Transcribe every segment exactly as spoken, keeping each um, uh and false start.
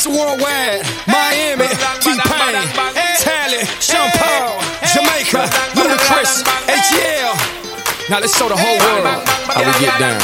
Mister Worldwide, Miami, T-Pain, Tally, Sean Paul, Jamaica, Ludacris, H L. Now let's show the whole world how we get down.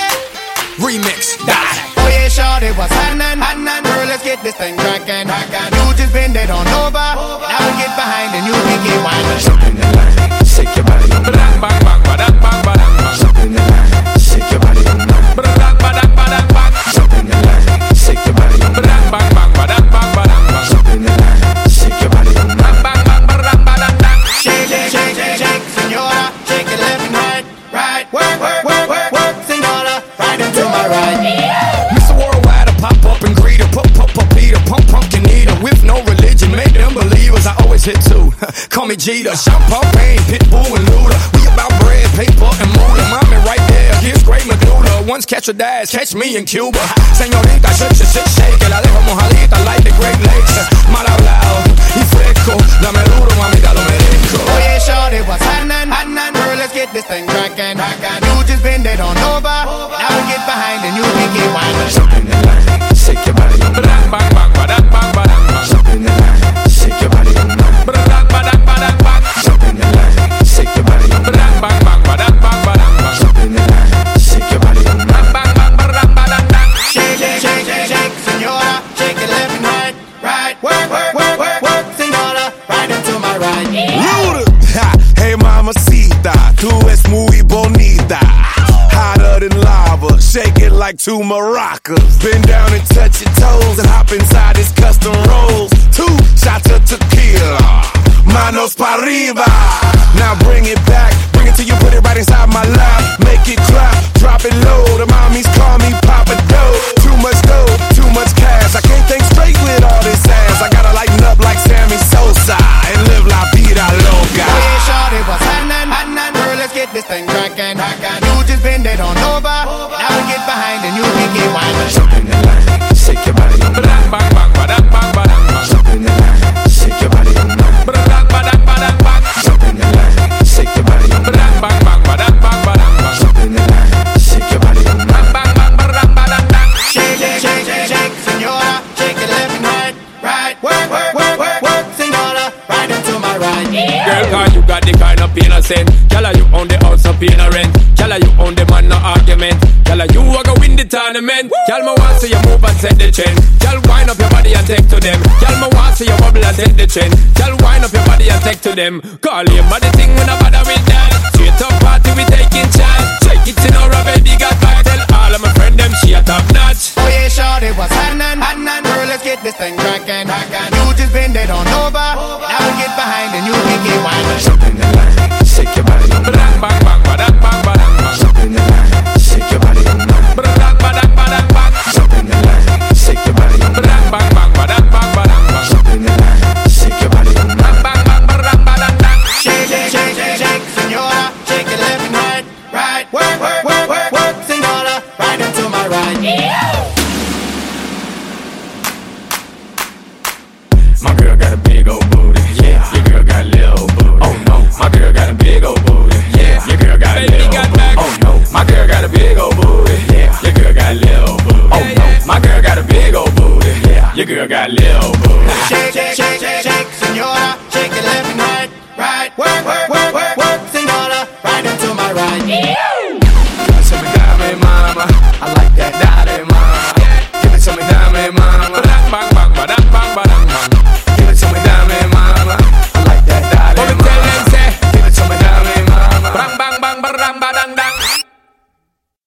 Remix, die. Oh yeah, shorty, what's happening? Happening, girl, let's get this thing crackin'. You just bend it on over, and I will get behind and you make it wine. Jump in the line, shake your body on mine. Bang, bang, bang, bang, bang, bang. Jump in the line, shake your body on mine. Bang, bang, bang, bang. Jump in the line, shake your body on mine. Bang, bang, bang, bang, bang, bang. Jump in the line, shake your body on mine. Bang, bang, bang, bang, bang. Shake, shake, shake, shake, shake, senora, shake it left and right, right. Work, work, work, work, work, senora, right into my right. Mister Worldwide, I pop up and greet her, pump, pump, pump, Peter, pump, pumpkin eater. With no religion, make them believers. I always hit two. Call me Jeter, Sean Paul, Pain, Pitbull, and Luda. We about bread, paper, and moolah. Mommy right there, here's great medulla. Once catch a dash, catch me in Cuba. Señorita, shake, shake, shake, shake. La dejo mojadita like the Great Lakes. Mal hablado y fresco, dame duro, mamita, lo merezco. Oh yeah, shorty, what's happening? Happening, girl, let's get this thing crackin'. You just bend it on over, and I will get behind and you make it wine. Jump in the line, shake your body on mine. Bang, bang, bang, bang, bang, bang. Jump in the line, shake your body on mine. Bang, bang, bang, bang. Jump in the line, shake your body on mine. Bang, bang, bang, bang, bang, bang. Jump in the line, shake your body on mine. Bang, bang, bang, bang, bang. Shake, shake, shake, shake, shake, senora, shake it left and right, right. Work, work, work, work, work, senora, right into my right. Luda, ha, hey mamacita, tú es muy bonita. Hotter than lava, shake it like two maracas. Bend down and touch your toes and hop inside this custom rolls. Two shots of tequila, manos pa' arriba. Now bring it back, bring it till you put it right inside my lap. Make it clap, drop it low, the mommies call me Papa Doe. Too much dough, too much cash, I can't think straight with all this ass. I gotta lighten up like Sammy Sosa and live la vida loca. Oh yeah, shorty, what's happening? Happening, girl, let's get this thing crackin'. You just bend it on over, and I will get behind and you make it wine. Jump in the line, shake your body on mine. Bang, bang, bang, bang, bang. Jump in the line, shake your body on mine. Bang, bang, bang, bang. Jump in the line, shake your body on mine. Bang, bang, bang, bang, bang. Jump in the line, shake your body on mine. Bang, bang, bang, bang, bang. Shake, shake, shake, shake, shake, senora, shake it left and right, right. Work, work, work, work, work, senora, right into my right. Girl, cause you got the kind of pain I send. Tell her you own the house of paying a rent. Tell her you own the man, no argument. Tell her you are gonna win the tournament. Tell me want see you move and set the trend. Tell wind up your body and take to them. Tell me want see you bubble and set the trend. Tell wind up your body and take to them. Call him but the thing when I bother with that. Straight up party we taking chance. Shake it in our baby got back. Tell all of my friend them she a top notch. Oh yeah, shorty, what's happening? Happening, girl, let's get this thing crackin'.